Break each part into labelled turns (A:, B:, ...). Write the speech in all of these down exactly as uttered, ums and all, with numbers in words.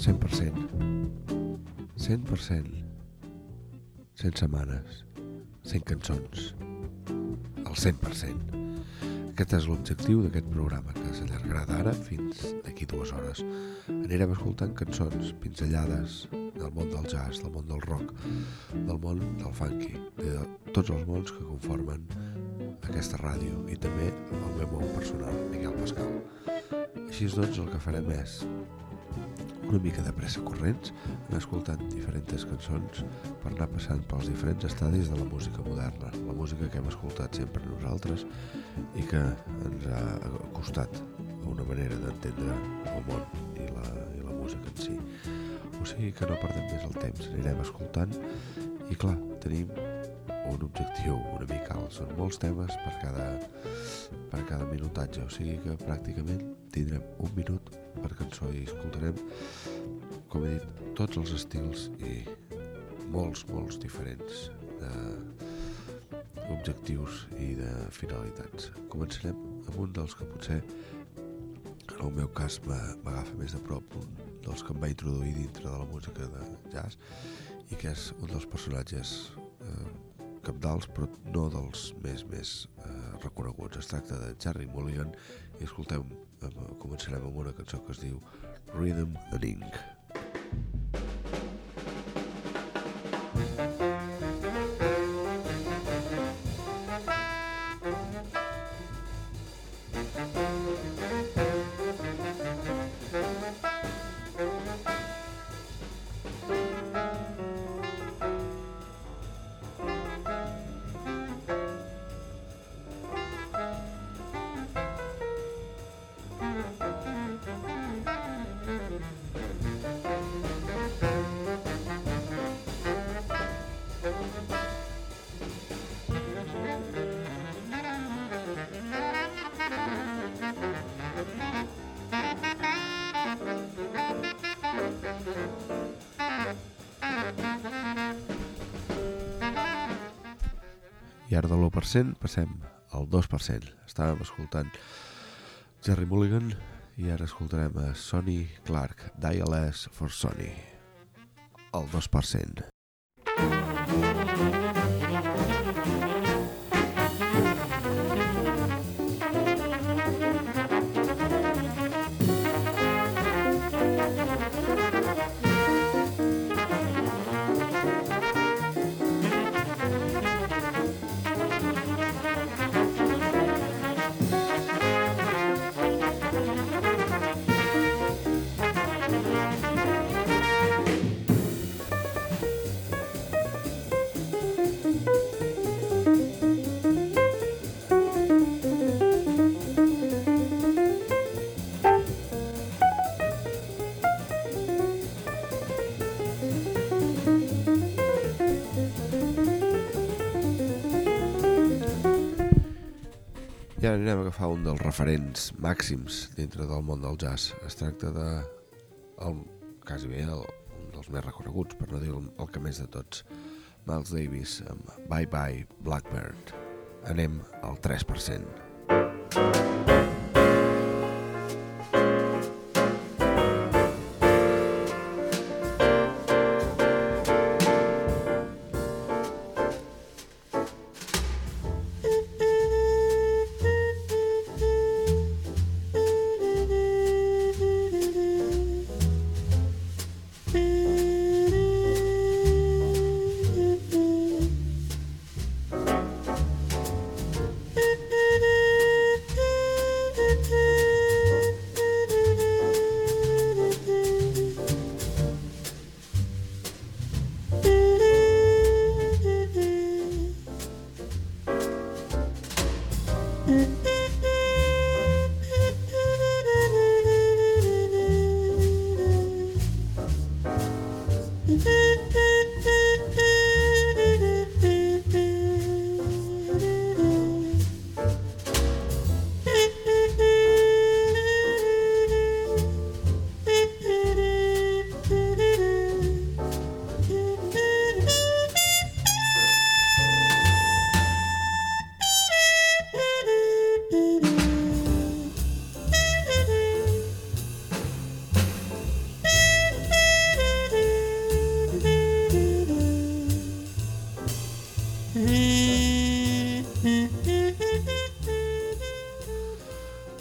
A: cent per cent. cent per cent. cent setmanes. cent cançons. El cent per cent. Aquest és l'objectiu d'aquest programa, que s'allargarà d'ara fins d'aquí dues hores. Anirem escoltant cançons pinzellades del món del jazz, del món del rock, del món del funky, de tots els mons que conformen aquesta ràdio i també el meu món personal, Miquel Pascal. Així doncs, el que farem és una mica de pressa corrents, anar escoltant diferents cançons per anar passant pels diferents estadis de la música moderna, la música que hem escoltat sempre nosaltres i que ens ha costat una manera d'entendre el món i la, i la música en si. O sigui que no perdem més el temps, anirem escoltant i clar, tenim un objectiu una mica alt, són molts temes per cada, per cada minutatge, o sigui que pràcticament tindrem un minut per cançó i escoltarem, com he dit, tots els estils i molts, molts diferents d'objectius i de finalitats. Començarem amb un dels que potser en el meu cas m'agafa més de prop, un dels que em va introduir dintre de la música de jazz i que és un dels personatges eh, cabdals, però no dels més més eh, reconeguts. Es tracta de Gerry Mulligan i escoltem, eh, començarem amb una cançó que es diu Rhythm and Ink. I ara de l'u per cent passem al dos per cent. Estàvem escoltant Gerry Mulligan i ara escoltarem a Sonny Clark, Dial S for Sonny, al dos per cent. I ara anirem a agafar un dels referents màxims dintre del món del jazz. Es tracta de, el, quasi bé, el, un dels més reconeguts, per no dir el, el que més de tots, Miles Davis amb Bye Bye Blackbird. Anem al tres per cent.
B: Thank you.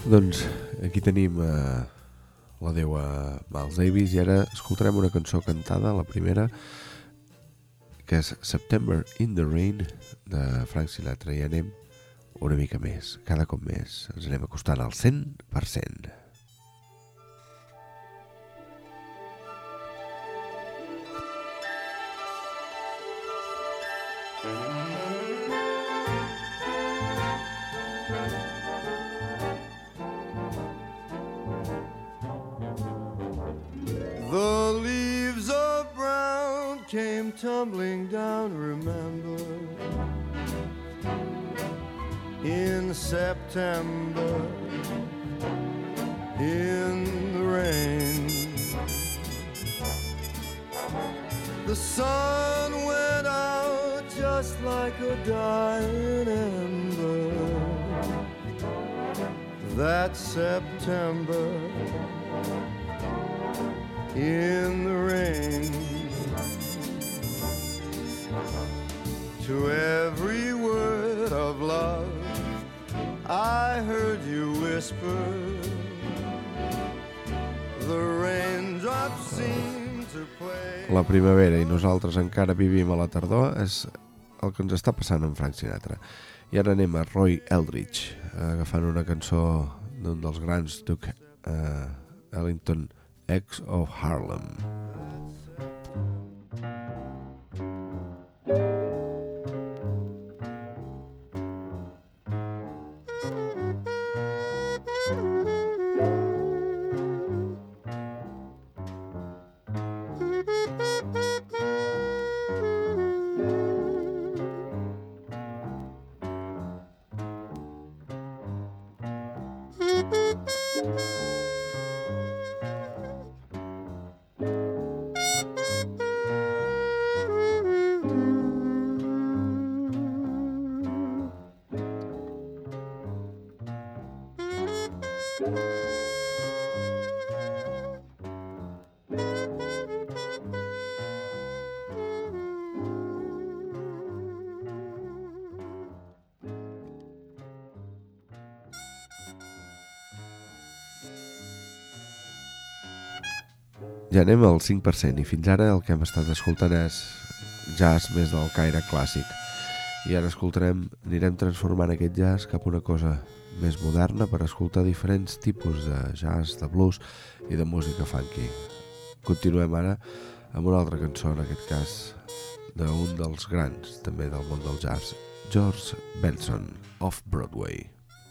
A: Doncs aquí tenim eh, la déu a Miles Davis i ara escoltarem una cançó cantada, la primera, que és September in the Rain de Frank Sinatra, i anem una mica més, cada cop més, ens anem acostant al cent per cent.
B: The leaves of brown came tumbling down, remember, in September, in the rain. The sun went out just like a dying ember that September in the rain. To every word of love I heard you whisper, the raindrops seem to play.
A: La primavera i nosaltres encara vivim a la tardor és el que ens està passant amb Frank Sinatra. I ara anem a Roy Eldridge, agafant una cançó d'un dels grans, Duke uh, Ellington, X of Harlem. Ja anem al cinc per cent i fins ara el que hem estat escoltant és jazz més del caire clàssic. I ara escoltarem, anirem transformant aquest jazz cap a una cosa més moderna per escoltar diferents tipus de jazz, de blues i de música funky. Continuem ara amb una altra cançó, en aquest cas d'un dels grans també del món del jazz, George Benson, Off-Broadway.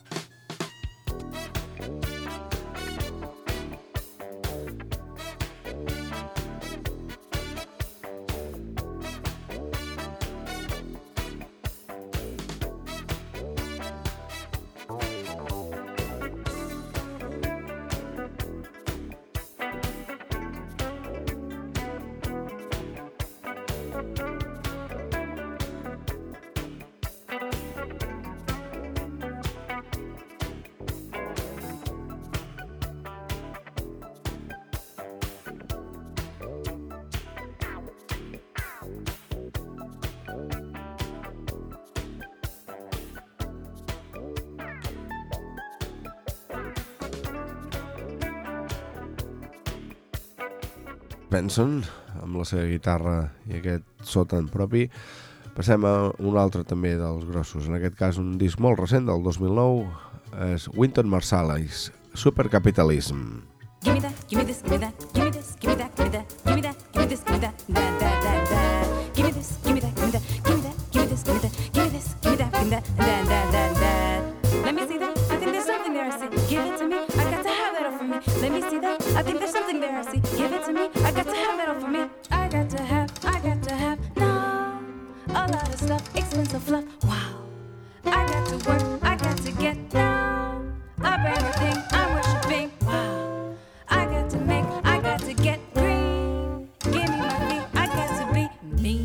A: Benson, amb la seva guitarra i aquest so tan propi. Passem a un altre també dels grossos, en aquest cas un disc molt recent del dos mil nou, és Wynton Marsalis, Supercapitalism.
C: Give me that, give me this, give me that, give me this, give me that, give me that, give me that, give me this, give me that, that, that, that, that. Give me this, give me that, give me that, give me that, give me this, give me that, give me this, give me that, give me that, that, that, that, that. Let me see that, I think there's something there, I see. Give it to me, I got to have that all for me. Let me see that, I think there's something there, I see. Give it to me, I got to have that all for me. I got to have, I got to have, now. A lot of stuff, expensive fluff, wow. I got to work, I got to get now. A brand new thing, I'm worshiping, wow. I got to make, I got to get green. Give me my feet, I got to be me.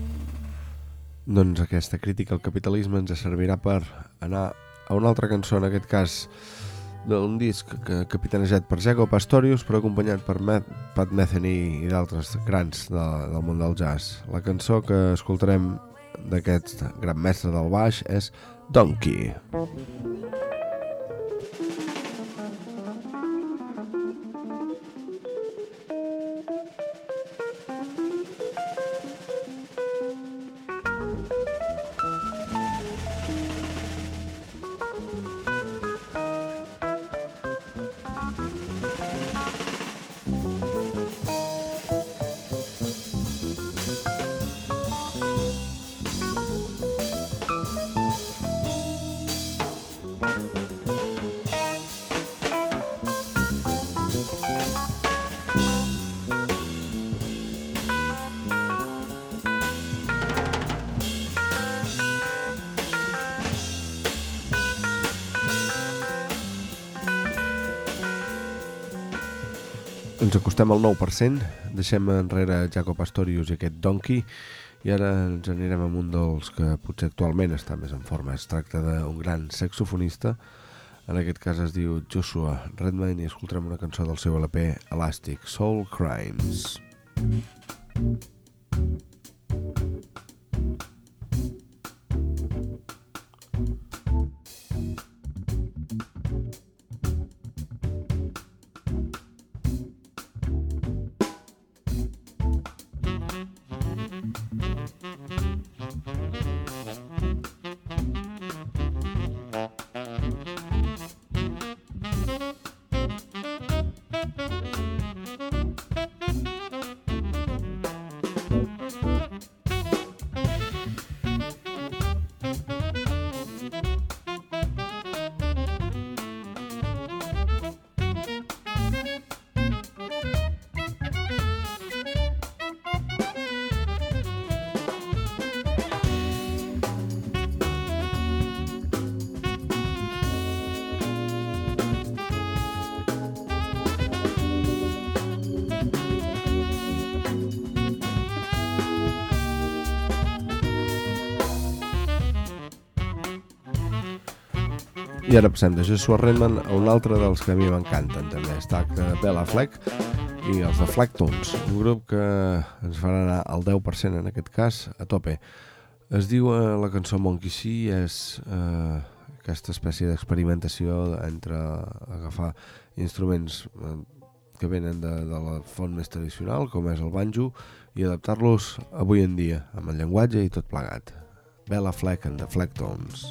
A: Doncs aquesta crítica al capitalisme ens servirà per anar a una altra cançó, en aquest cas d'un disc que capitanejat per Jaco Pastorius, però acompanyat per Matt, Pat Metheny i d'altres grans de, del món del jazz. La cançó que escoltarem d'aquest gran mestre del baix és Donkey. Ens acostem al nou per cent, deixem enrere Jaco Pastorius i aquest Donkey i ara ens anirem amb un dels que potser actualment està més en forma. Es tracta d'un gran saxofonista, en aquest cas es diu Joshua Redman i escoltarem una cançó del seu L P Elastic Soul Crimes. I ara passem de Joshua Redman a un altre dels que a mi m'encanten també. Es tracta de Bela Fleck i els de Flecktones, un grup que ens farà anar al deu per cent en aquest cas a tope. Es diu eh, la cançó Monkey See, és eh, aquesta espècie d'experimentació entre agafar instruments eh, que venen de, de la font més tradicional, com és el banjo, i adaptar-los avui en dia, amb el llenguatge i tot plegat. Bela Fleck and the Flecktones.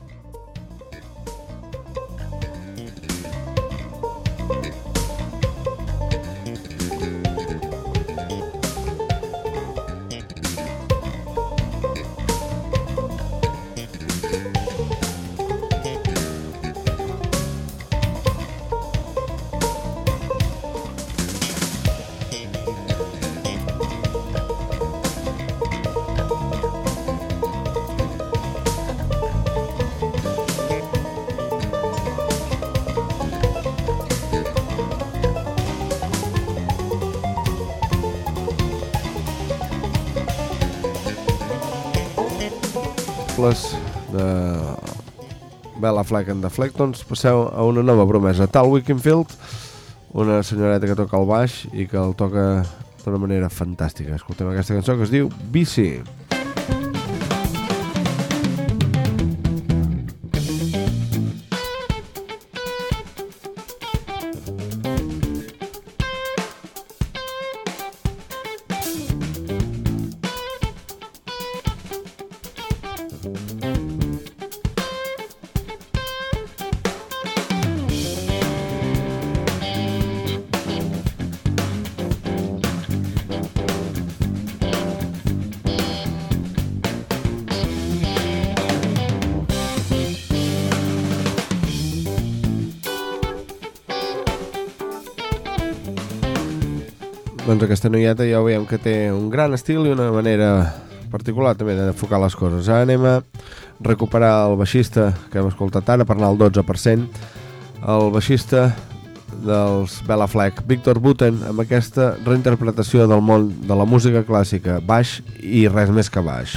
A: De Bela Fleck and the Flecktones, passeu a una nova promesa. Tal Wickenfield, una senyoreta que toca el baix i que el toca d'una manera fantàstica. Escoltem aquesta cançó que es diu B C. Doncs aquesta noieta ja veiem que té un gran estil i una manera particular també d'enfocar les coses. Ara anem a recuperar el baixista que hem escoltat ara per anar al dotze per cent, el baixista dels Bela Fleck, Victor Buten, amb aquesta reinterpretació del món de la música clàssica, baix i res més que baix.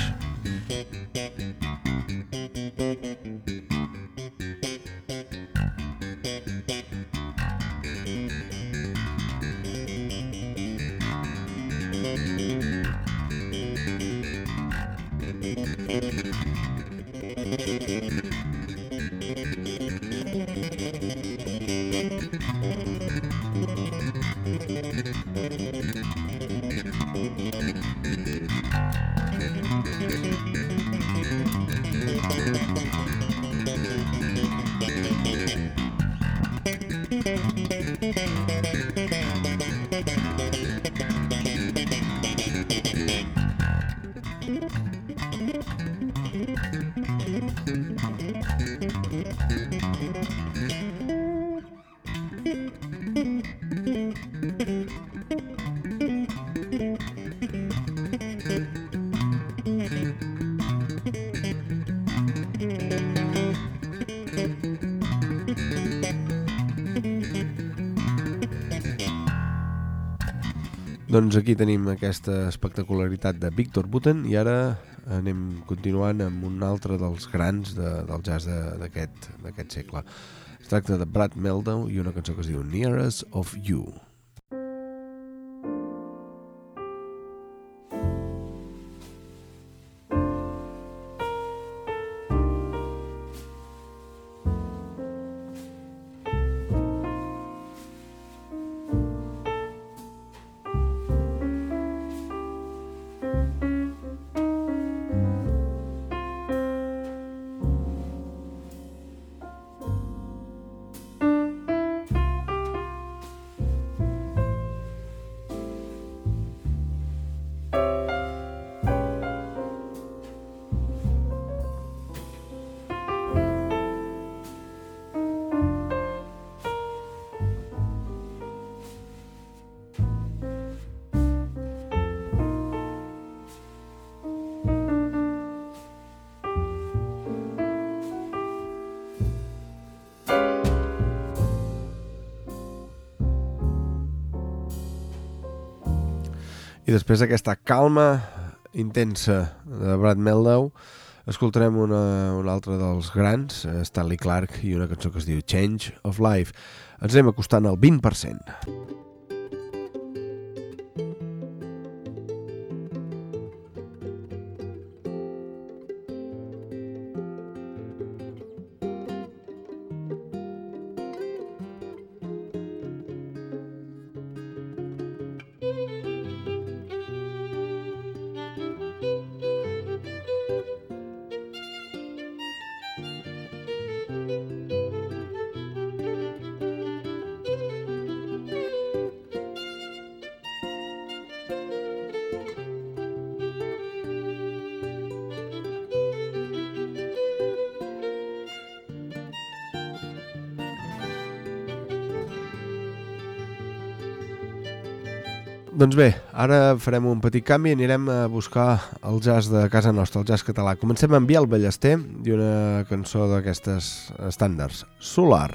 A: Doncs aquí tenim aquesta espectacularitat de Victor Buten i ara anem continuant amb un altre dels grans de, del jazz d'aquest d'aquest segle. Es tracta de Brad Mehldau i una cançó que es diu Nearest of You. I després d'aquesta calma intensa de Brad Mehldau, escoltarem una, un altre dels grans, Stanley Clarke, i una cançó que es diu Change of Life. Ens anem acostant al vint per cent. Doncs bé, ara farem un petit canvi i anirem a buscar el jazz de casa nostra, el jazz català. Comencem amb Biel Ballester i una cançó d'aquestes estàndards, Solar.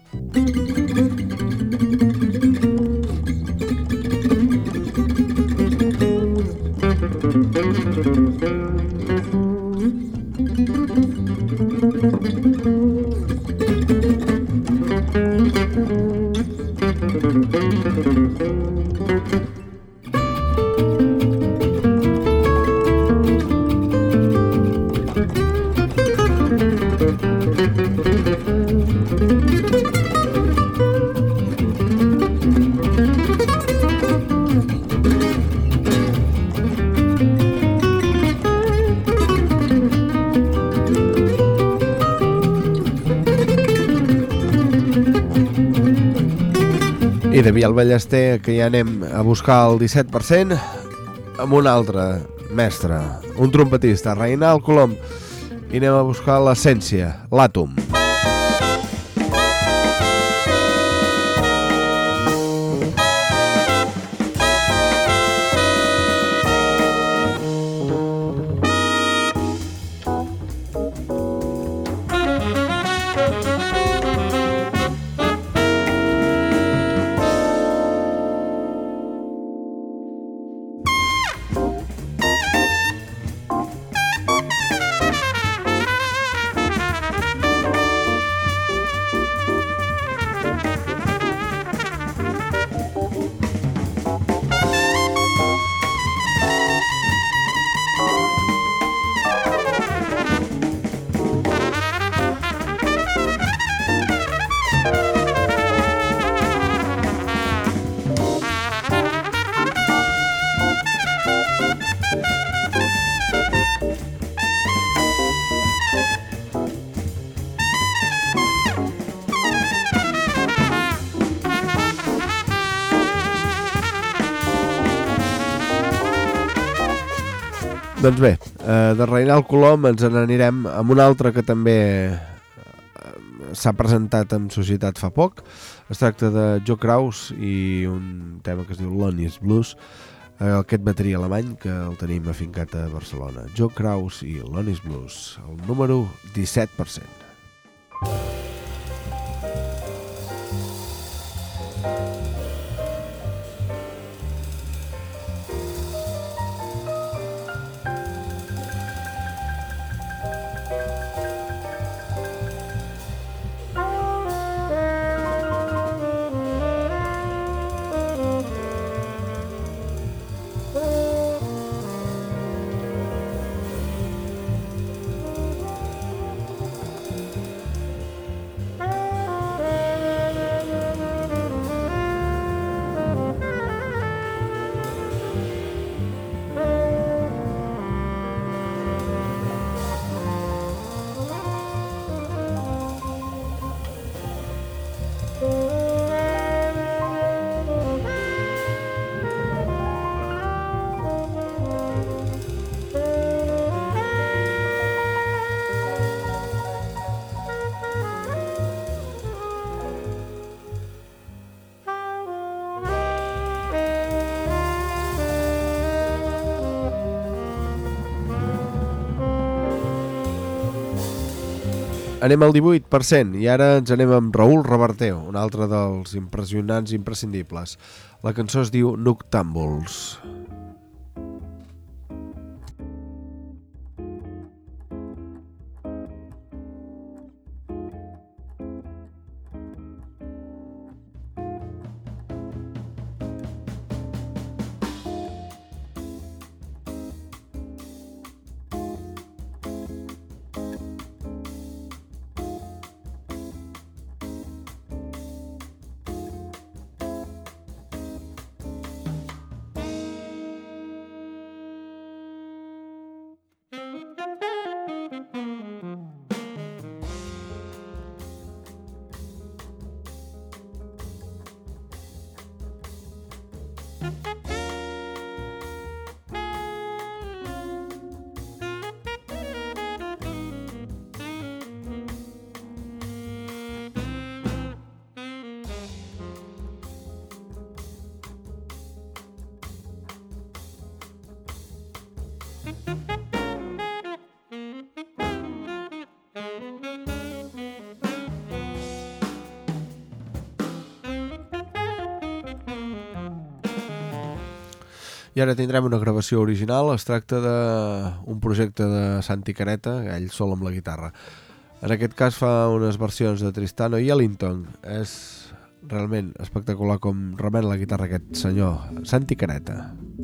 A: I de Biel Ballester, que ja anem a buscar el disset per cent, amb un altre mestre, un trompetista, Reinald Colom, i anem a buscar l'essència, l'àtom. Doncs bé, de Reinald Colom ens n'anirem amb un altre que també s'ha presentat en societat fa poc. Es tracta de Joe Kraus i un tema que es diu Lonnie's Blues, aquest bateria alemany que el tenim afincat a Barcelona. Joe Kraus i Lonnie's Blues, el número disset per cent. anem al divuit per cent i ara ens anem amb Raúl Reverteo, un altre dels impressionants imprescindibles. La cançó es diu Noctàmbuls. I ara tindrem una gravació original. Es tracta d'un projecte de Santi Careta, ell sol amb la guitarra. En aquest cas fa unes versions de Tristano i Ellington. És realment espectacular com remet la guitarra aquest senyor, Santi Careta.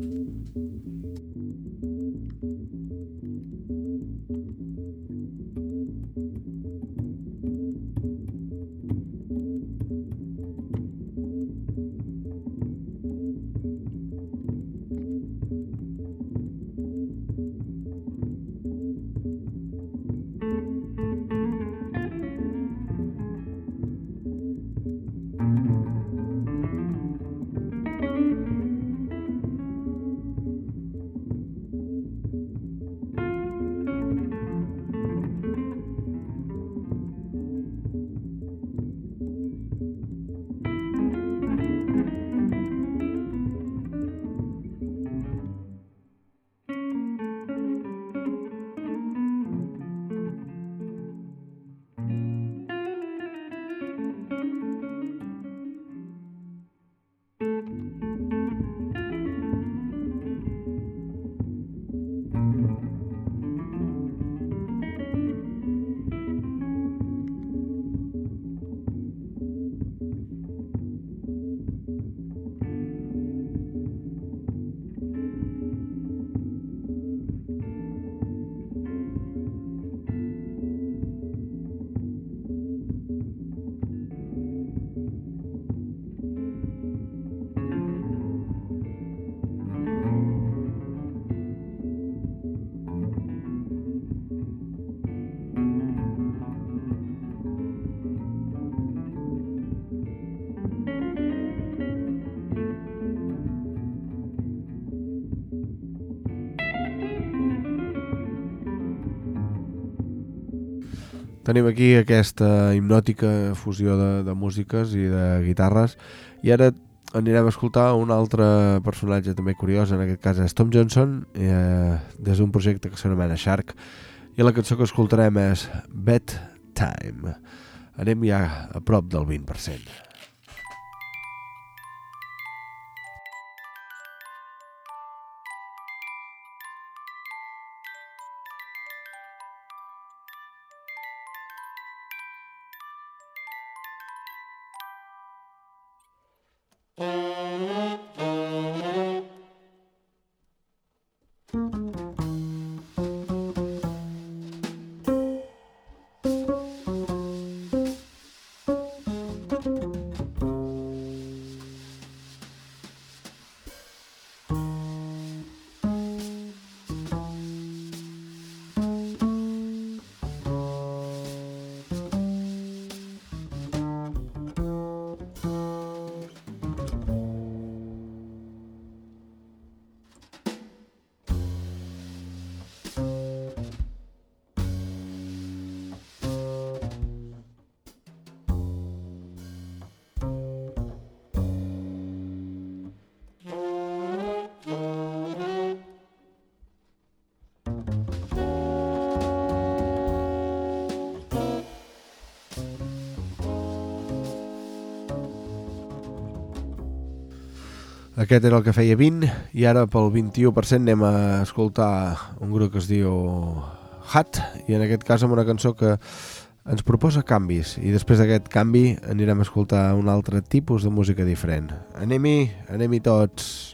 A: Tenim aquí aquesta hipnòtica fusió de, de músiques i de guitarres i ara anirem a escoltar un altre personatge també curiós, en aquest cas és Tom Johnson, eh, des d'un projecte que s'anomena Shark, i la cançó que escoltarem és Bedtime. Anem ja a prop del vint per cent. Aquest era el que feia vint i ara pel vint-i-u per cent anem a escoltar un grup que es diu Hat i en aquest cas amb una cançó que ens proposa canvis i després d'aquest canvi anirem a escoltar un altre tipus de música diferent. Anem-hi, anem-hi tots!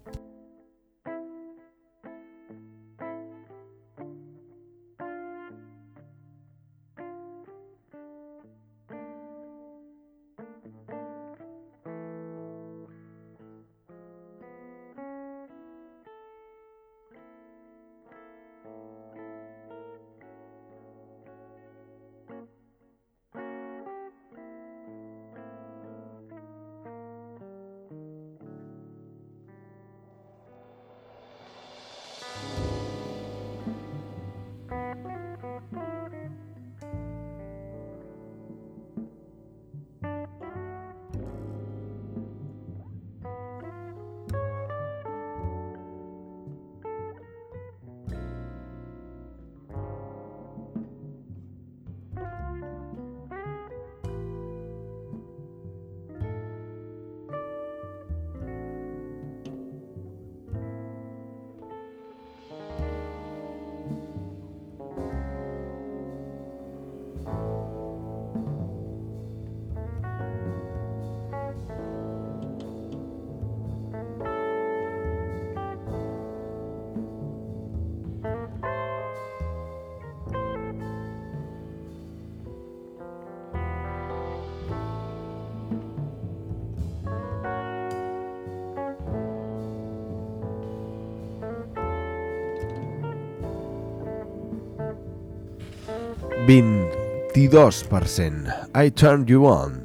A: vint-i-dos per cent. I Turned You On.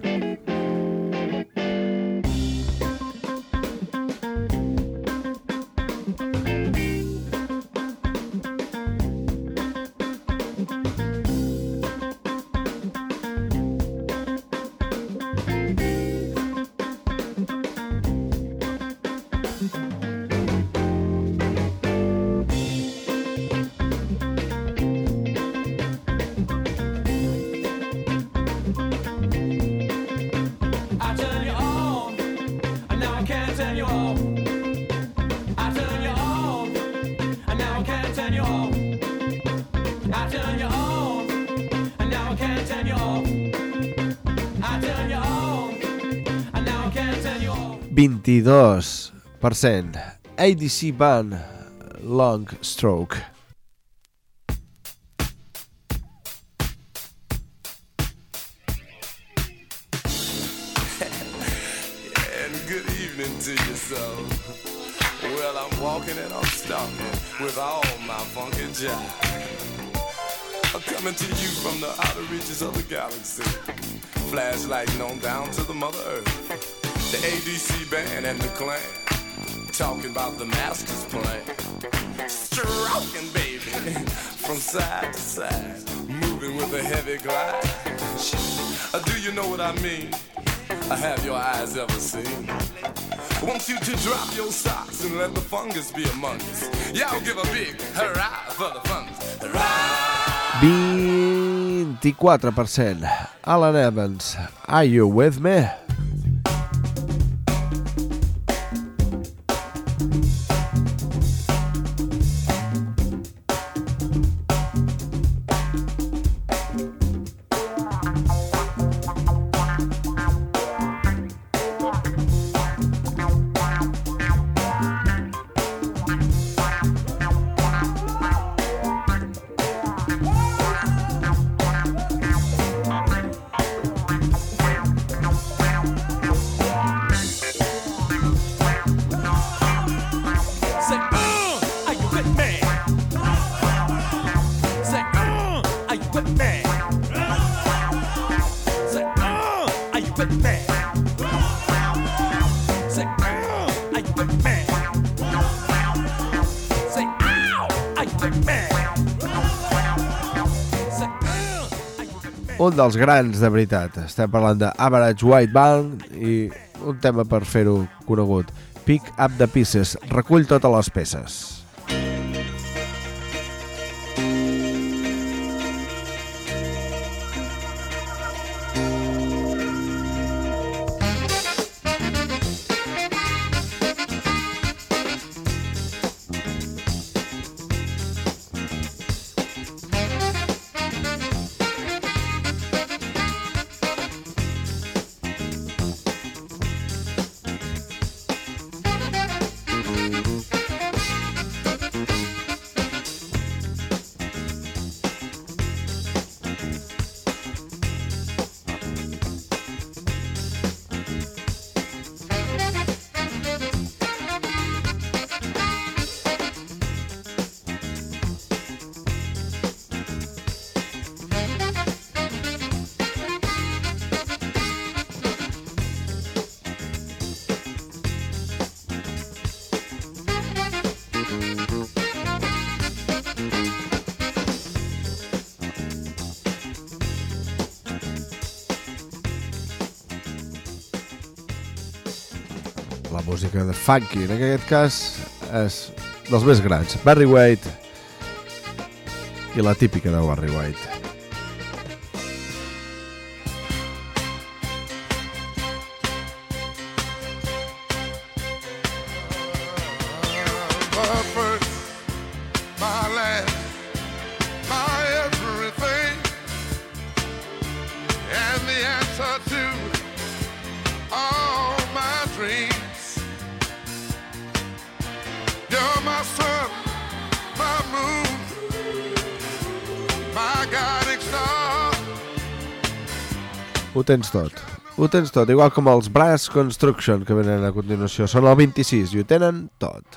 A: vint-i-dos per cent. A D C Band, Long Stroke.
D: And good evening to you, so. Well, I'm walking and I'm stalking with all my funky jive. I'm coming to you from the outer reaches of the galaxy, flashlighting on down to the Mother Earth. The A D C band and the clan, talking about the master's plan. Stroking, baby, from side to side, moving with a heavy glide. Uh, do you know what I mean? Uh, have your eyes ever seen? I want you to drop your socks and let the fungus be among us. Y'all give a big hurrah for the fungus. Hurrah!
A: vint-i-quatre per cent. Alan Evans, Are You With Me? Un dels grans de veritat. Estem parlant de Average White Band i un tema per fer-ho conegut. Pick Up the Pieces. Recull totes les peces. la música de funky, en aquest cas és dels més grans, Barry White i la típica de Barry White. Ho tens tot, ho tens tot, igual com els Brass Construction que venen a continuació, són el vint-i-sis i ho tenen tot.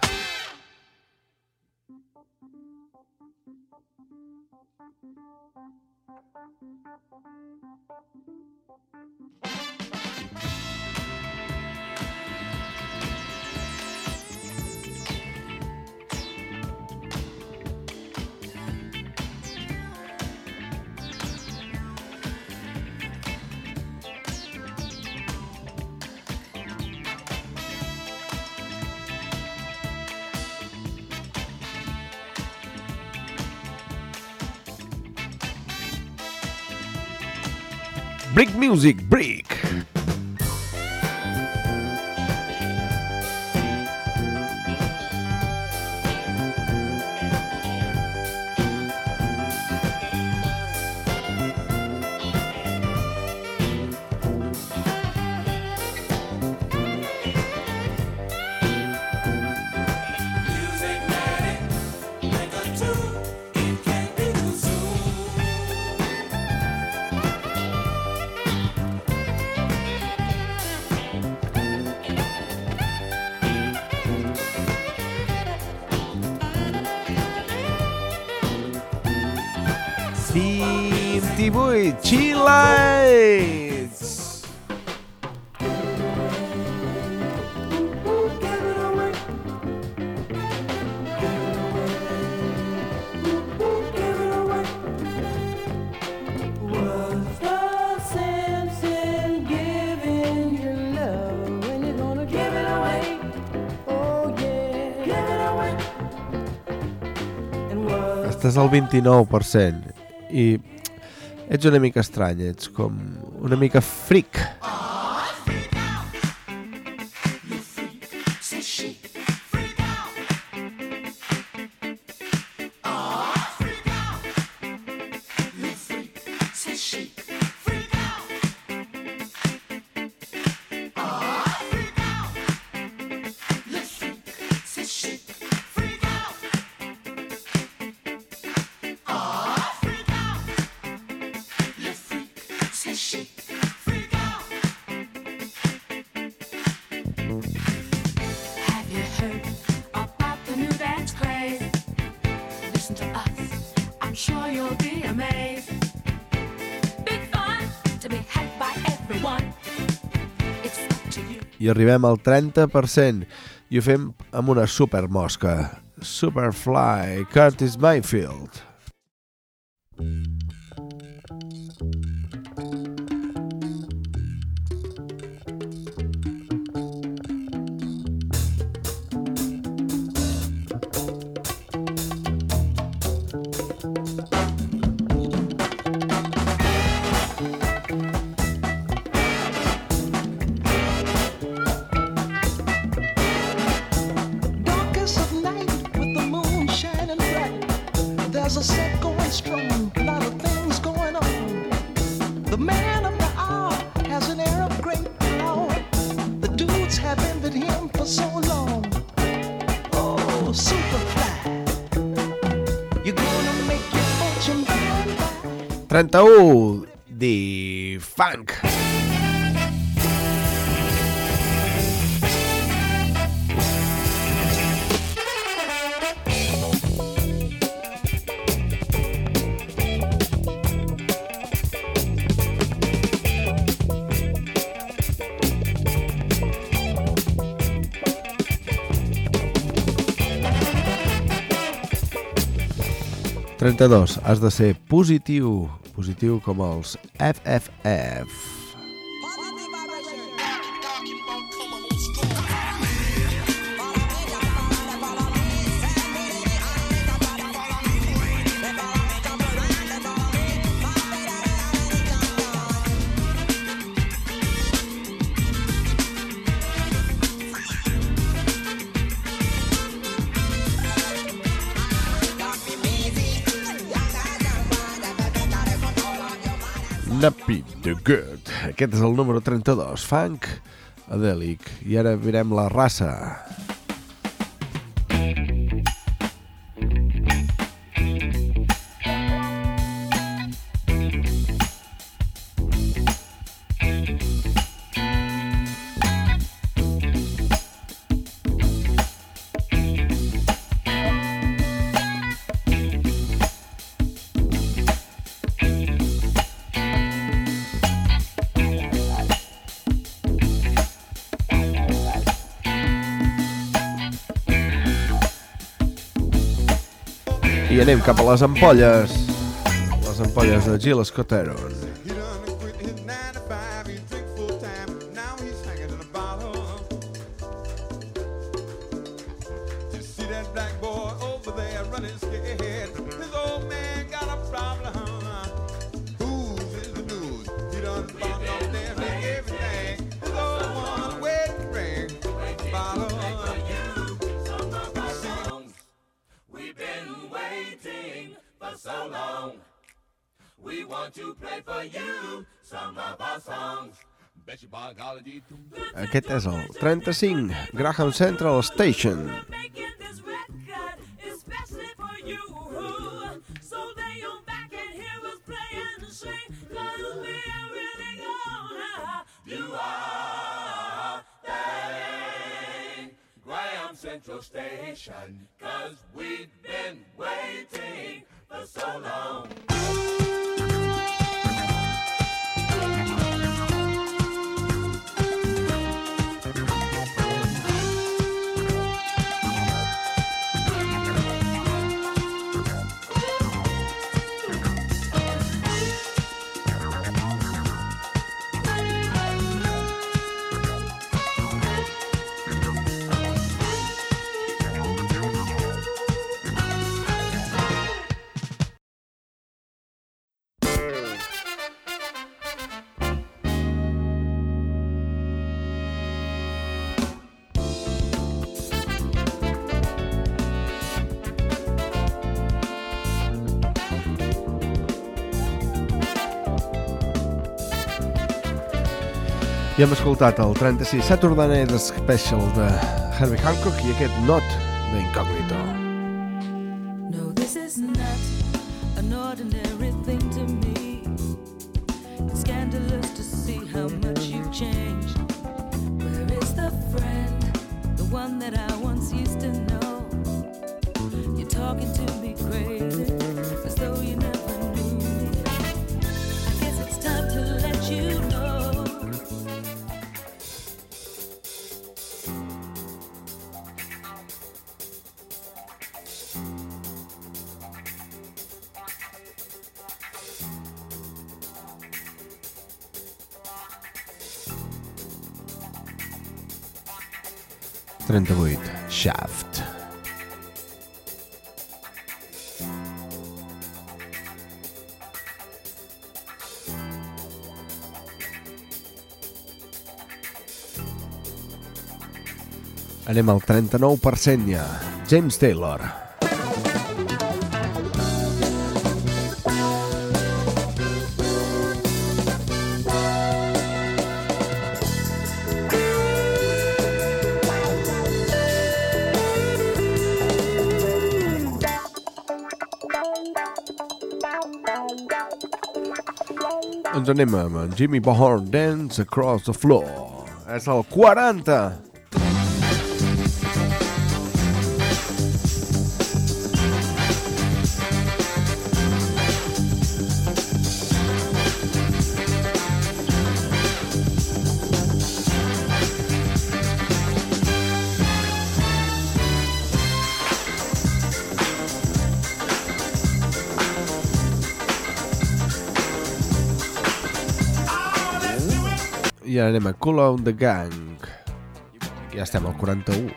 A: Brick Music, Brick! vint-i-vuit, Chi-Lites! Estàs al vint-i-nou per cent i ets una mica estrany, ets com una mica freak. I arribem al trenta per cent i ho fem amb una super mosca, Superfly, Curtis Mayfield. trenta-u, The Funk. trenta-dos, has de ser positiu, positiu com els F F F. Nappy the Good. Aquest és el número trenta-dos, funk adèlic. I ara mirem la raça. I anem cap a les ampolles. Les ampolles de Gil Scott-Heron. Aquest és el trenta-cinc, Graham Central Station.
E: Central Station, 'cause we've been waiting for so long.
A: I hem escoltat el trenta-sis Saturday Night Special de Herbie Hancock i aquest Not d'Incognito.
F: No, this is not an ordinary thing to me. It's scandalous to see how much you've changed. Where is the friend, the one that I once used to know? You're talking to me crazy, as though you never knew me. I guess it's time to let you know.
A: trenta-vuit, Shaft. Anem al trenta-nou per cent ja, James Taylor. Ens anem amb en Jimmy Bahorn, Dance Across the Floor. És el quaranta. I ara anem a Cool on the Gang. Ja estem al quaranta-u.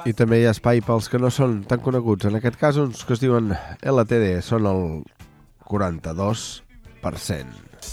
A: I també hi ha espai pels que no són tan coneguts. En aquest cas, uns que es diuen L T D són el quaranta-dos per cent.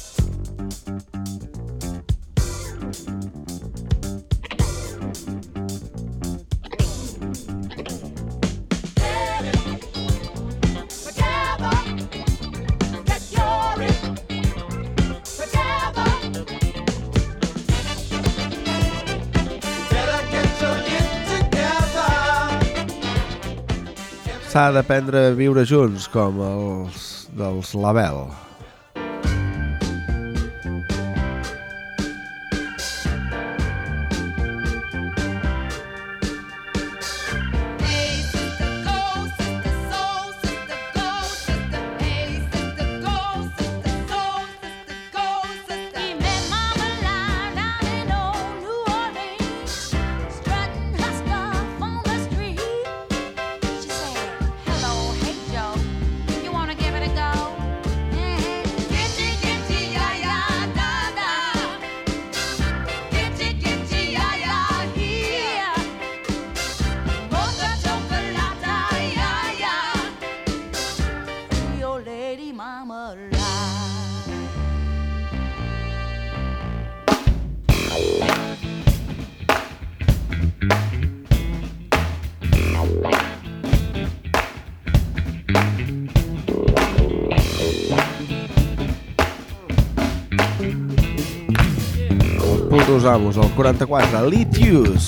A: S'ha d'aprendre a viure junts, com els dels Label. Amos, el quaranta-quatre, Litius.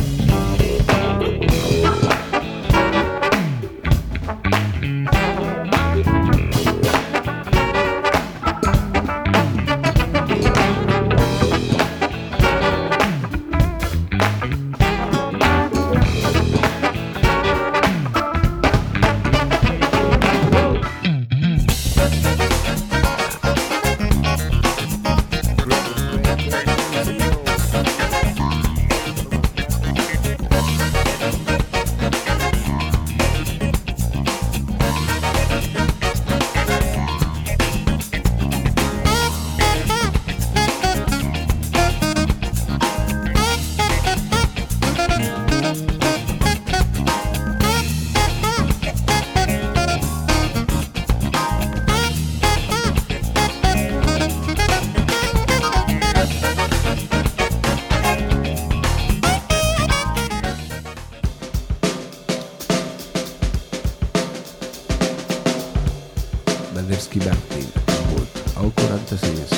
A: Bandersky Martin, el quaranta-sis.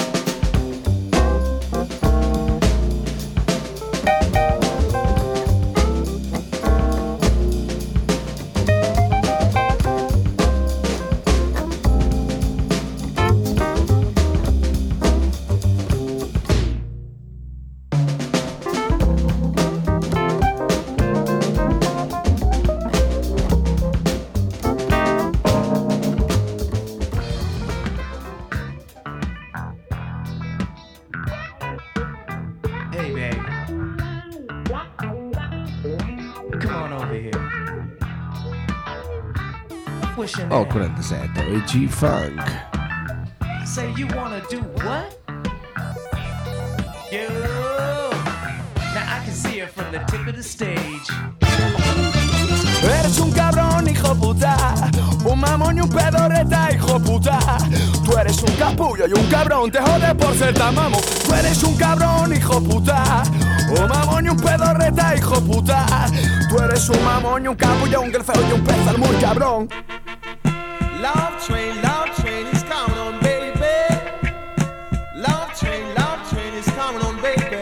A: El quaranta-set, el G-Funk.
G: Say you wanna do what? Yo! Now I can see it from the tip of the stage.
H: Eres un cabrón, hijo puta, un mamón y un pedorreta, hijo puta. Tú eres un capullo y un cabrón, te jode por ser tan mamón. Tú eres un cabrón, hijo puta, un mamón y un pedorreta, hijo puta. Tú eres un mamón y un capullo, un grefeo y un pezal muy cabrón.
B: Love train, love train is coming on, baby. Love train, love train is coming on, baby.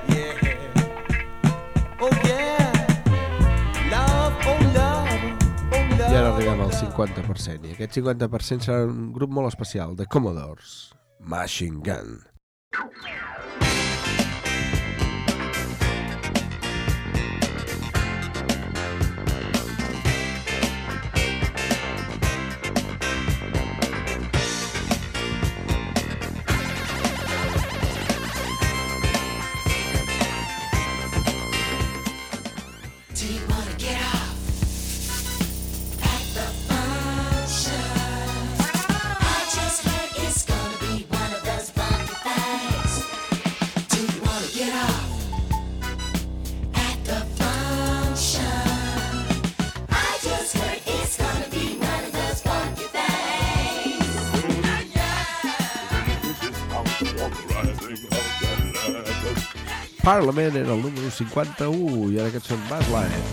B: Yeah. Oh yeah. Love, oh love, oh love.
A: I ara arribem al cinquanta per cent. I aquest cinquanta per cent serà un grup molt especial, de Commodores, Machine Gun.
I: It's gonna be one of those bumpy things.
A: Parliament era el número cinquanta-u i ara aquests són Badland.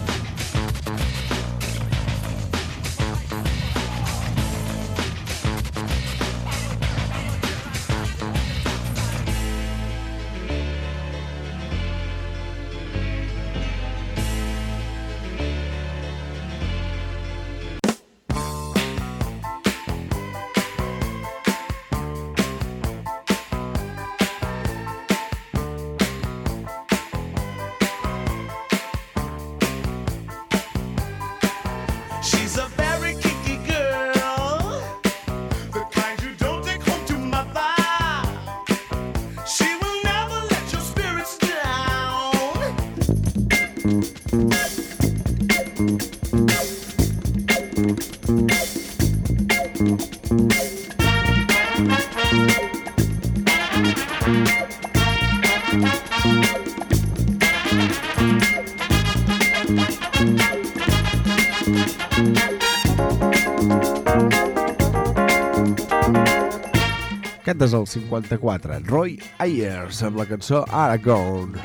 A: Aquest és el cinquanta-quatre, Roy Ayers amb la cançó Aragon.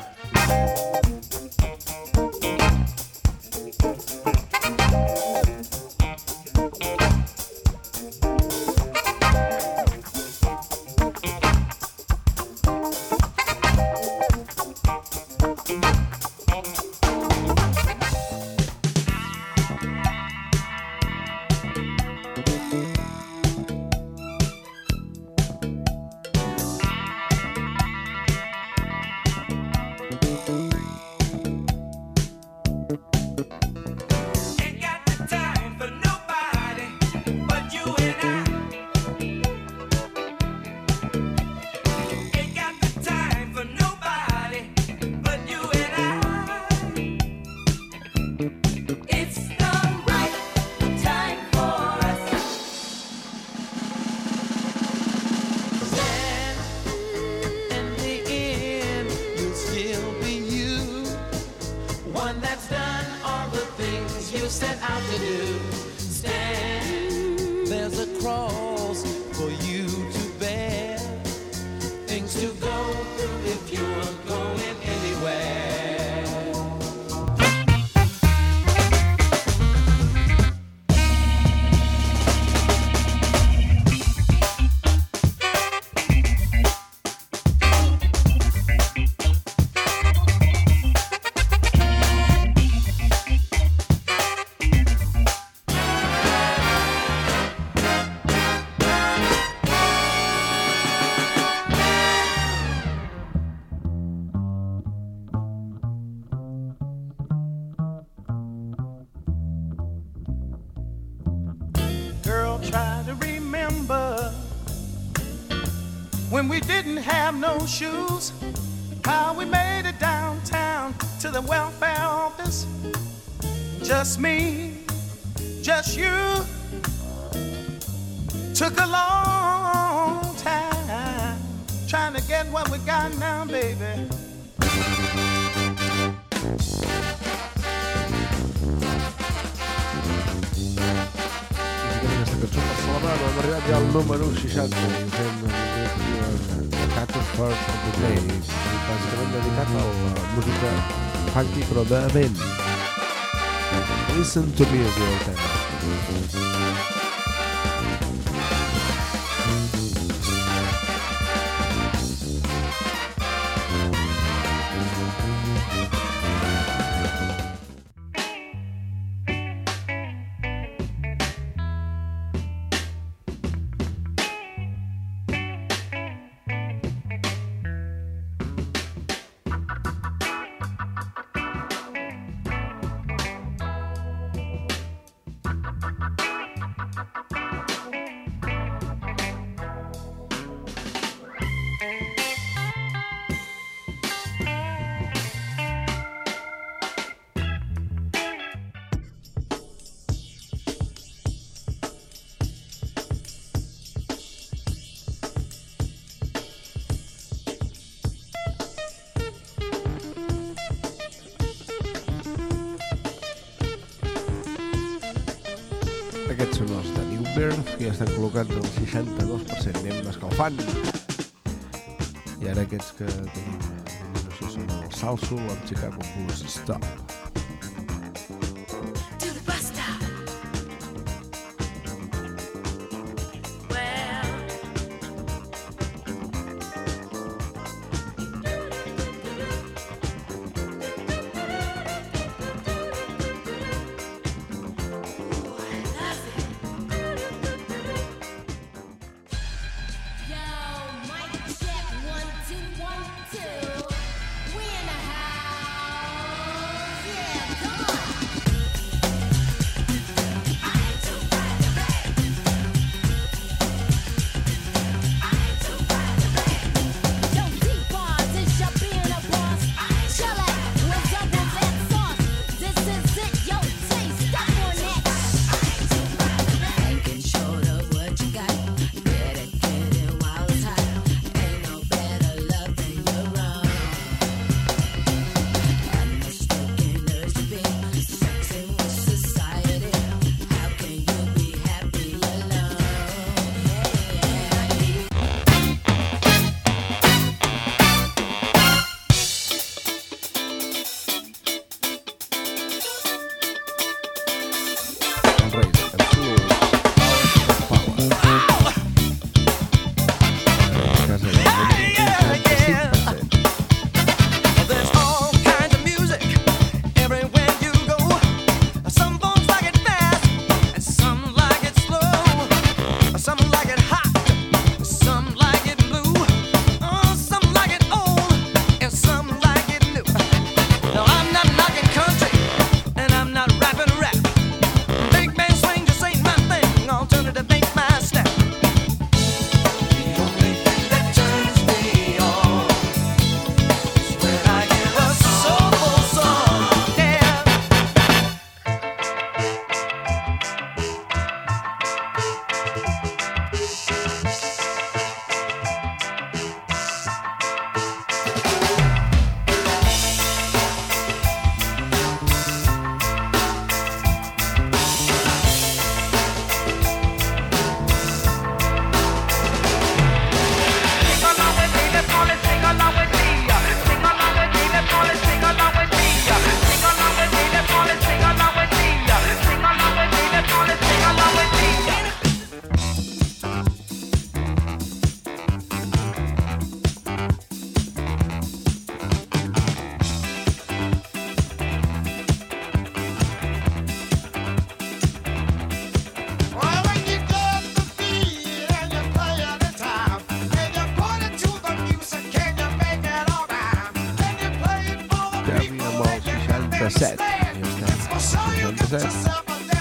B: When we didn't have no shoes, how we made it downtown to the welfare office. Just me, just you. Took a long time trying to get what we got now, baby.
A: Hem arribat ja al número seixanta i fem Catterford of the Days, bàsicament dedicat a la música funky però de vent. Listen to me es diu el tema. Aquests són els de New Birth, que ja estan col·locats al seixanta-dos per cent, anem escalfant. I ara aquests que tenim, no sé, Són el Salsoul amb Chicago Blues Stop. seixanta-set. I estem seixanta-set.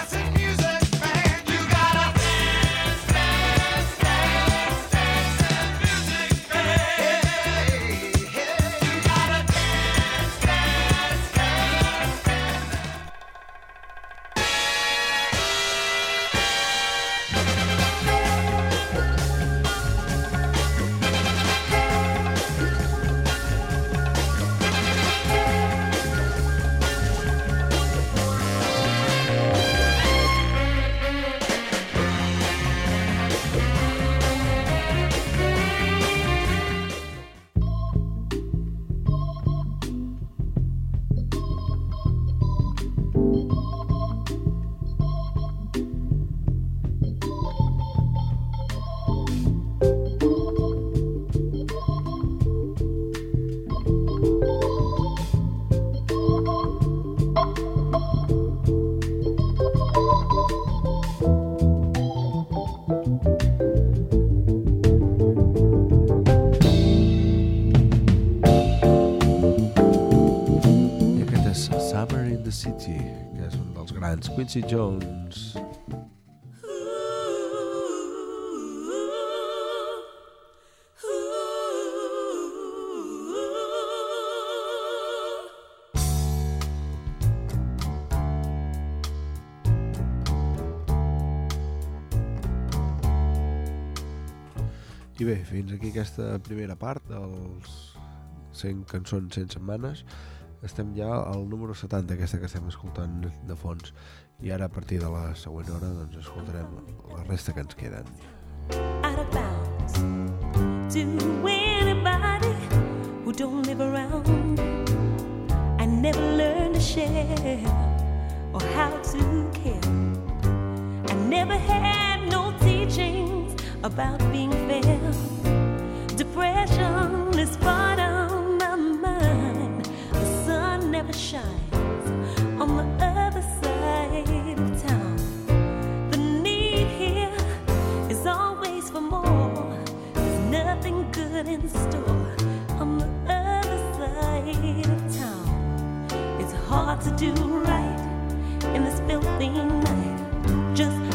A: Quincy Jones. I bé, fins aquí aquesta primera part dels cent cançons cent setmanes. Estem ja al número setanta, aquesta que estem escoltant de fons. I ara, a partir de la següent hora, doncs escoltarem la resta que ens queden.
F: Out of bounds to anybody who don't live around. I never learned to share or how to care. I never had no teachings about being fair. Depression is part of my mind. The sun never shines on the other side of town. The need here is always for more. There's nothing good in store on the other side of town. It's hard to do right in this filthy night. Just